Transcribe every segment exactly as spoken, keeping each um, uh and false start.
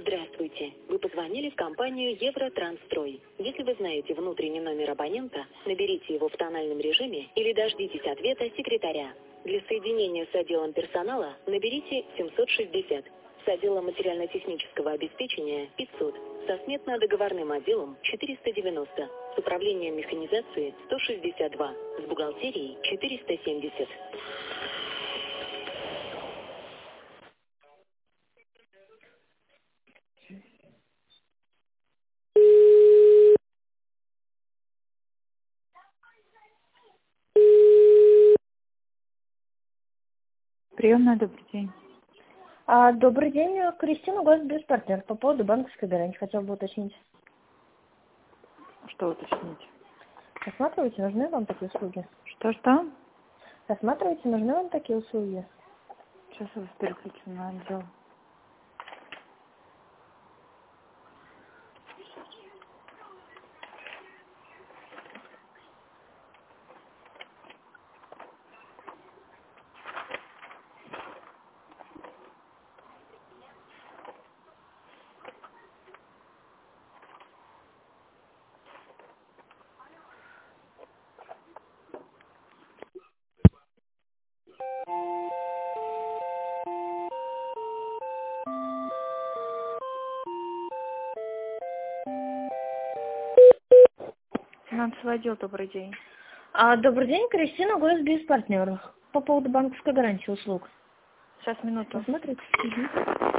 Здравствуйте. Вы позвонили в компанию Евротранстрой. Если вы знаете внутренний номер абонента, наберите его в тональном режиме или дождитесь ответа секретаря. Для соединения с отделом персонала наберите семьсот шестьдесят. С отделом материально-технического обеспечения пятьсот. Со сметно-договорным отделом четыреста девяносто. С управлением механизации сто шестьдесят два. С бухгалтерией четыреста семьдесят. Приемная, добрый день. А, добрый день, Кристина, госбезпартнер. По поводу банковской гарантии хотел бы уточнить. Что уточнить? Рассматриваете, нужны вам такие услуги? Что-что? Рассматриваете, нужны вам такие услуги? Сейчас я вас переключу на отдел. Финансовый отдел, добрый день. А, добрый день, Кристина, госбезпартнер. По поводу банковской гарантии услуг. Сейчас, минуту. Рассматриваете? Угу.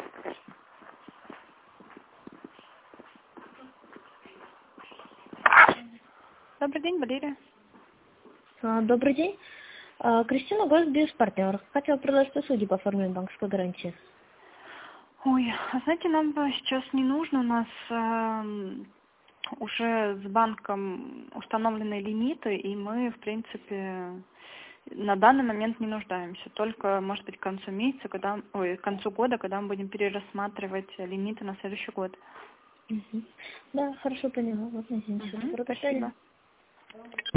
Добрый день, Валерия. А, добрый день. А, Кристина, госбезпартнер. Хотела предложить услуги по оформлению банковской гарантии. Ой, а знаете, нам бы сейчас не нужно, у нас эм, уже с банком установлены лимиты, и мы, в принципе, на данный момент не нуждаемся. Только, может быть, к концу месяца, когда, ой, к концу года, когда мы будем перерассматривать лимиты на следующий год. Угу. Да, хорошо поняла. Вот, извините, Угу, до свидания. спасибо.